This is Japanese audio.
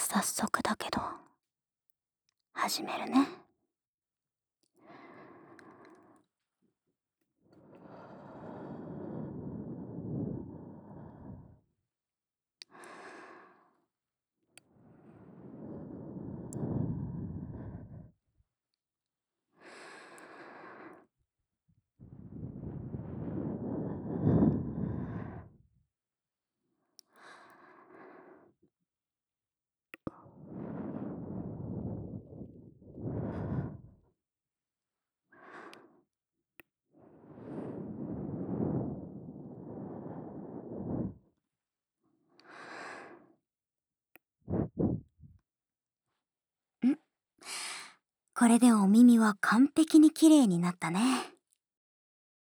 早速だけど、始めるね。これでお耳は完璧に綺麗になったね。